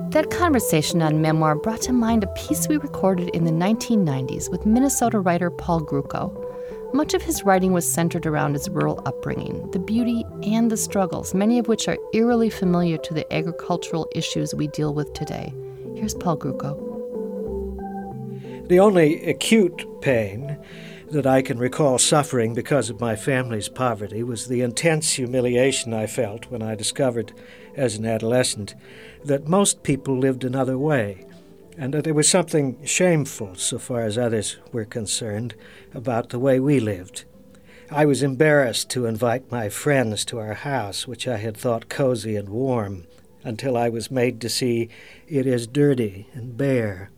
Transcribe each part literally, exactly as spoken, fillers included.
That conversation on memoir brought to mind a piece we recorded in the nineteen nineties with Minnesota writer Paul Grucko. Much of his writing was centered around his rural upbringing, the beauty and the struggles, many of which are eerily familiar to the agricultural issues we deal with today. Here's Paul Grucko. The only acute pain that I can recall suffering because of my family's poverty was the intense humiliation I felt when I discovered as an adolescent that most people lived another way, and that there was something shameful, so far as others were concerned, about the way we lived. I was embarrassed to invite my friends to our house, which I had thought cozy and warm, until I was made to see it as dirty and bare.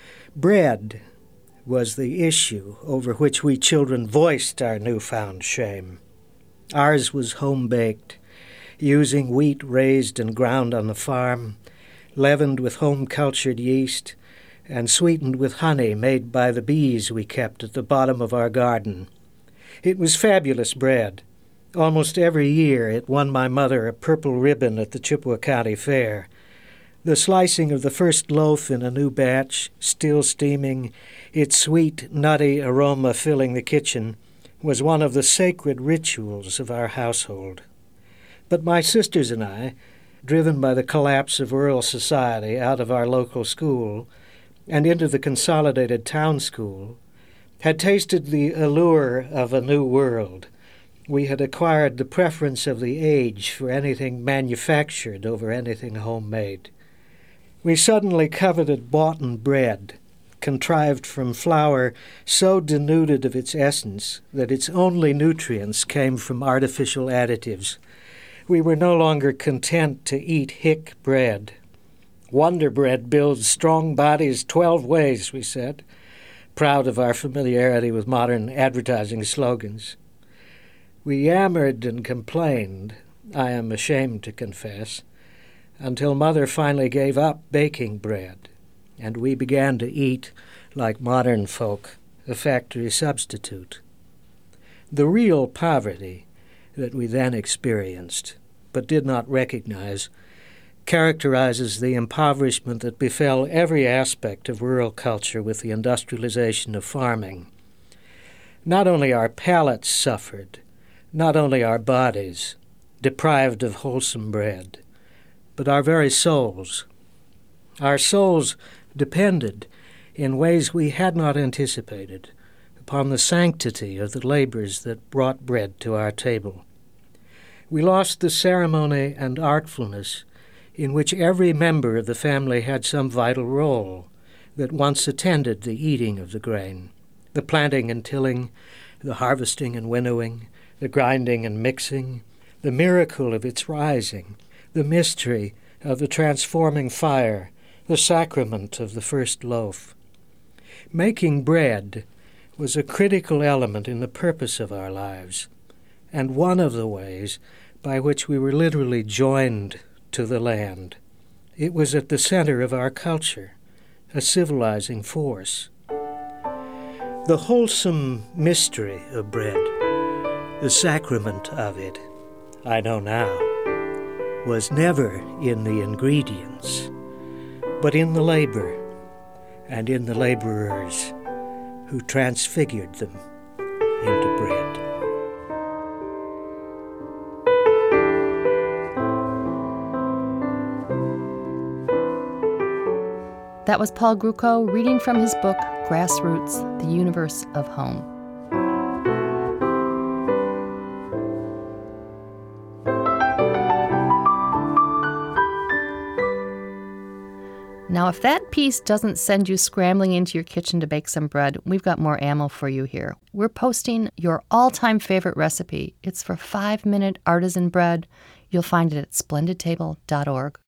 Bread was the issue over which we children voiced our newfound shame. Ours was home-baked, using wheat raised and ground on the farm, leavened with home-cultured yeast, and sweetened with honey made by the bees we kept at the bottom of our garden. It was fabulous bread. Almost every year it won my mother a purple ribbon at the Chippewa County Fair. The slicing of the first loaf in a new batch, still steaming, its sweet, nutty aroma filling the kitchen, was one of the sacred rituals of our household. But my sisters and I, driven by the collapse of rural society out of our local school and into the consolidated town school, had tasted the allure of a new world. We had acquired the preference of the age for anything manufactured over anything homemade. We suddenly coveted boughten bread, contrived from flour so denuded of its essence that its only nutrients came from artificial additives. We were no longer content to eat hick bread. Wonder Bread builds strong bodies twelve ways, we said, proud of our familiarity with modern advertising slogans. We yammered and complained, I am ashamed to confess, until Mother finally gave up baking bread, and we began to eat, like modern folk, a factory substitute. The real poverty that we then experienced, but did not recognize, characterizes the impoverishment that befell every aspect of rural culture with the industrialization of farming. Not only our palates suffered, not only our bodies, deprived of wholesome bread, but our very souls. Our souls depended, in ways we had not anticipated, upon the sanctity of the labors that brought bread to our table. We lost the ceremony and artfulness in which every member of the family had some vital role that once attended the eating of the grain, the planting and tilling, the harvesting and winnowing, the grinding and mixing, the miracle of its rising, the mystery of the transforming fire, the sacrament of the first loaf. Making bread was a critical element in the purpose of our lives, and one of the ways by which we were literally joined to the land. It was at the center of our culture, a civilizing force. The wholesome mystery of bread, the sacrament of it, I know now, was never in the ingredients, but in the labor and in the laborers who transfigured them into bread. That was Paul Grucko reading from his book, Grassroots, The Universe of Home. Now, if that piece doesn't send you scrambling into your kitchen to bake some bread, we've got more ammo for you here. We're posting your all-time favorite recipe. It's for five-minute artisan bread. You'll find it at splendid table dot org.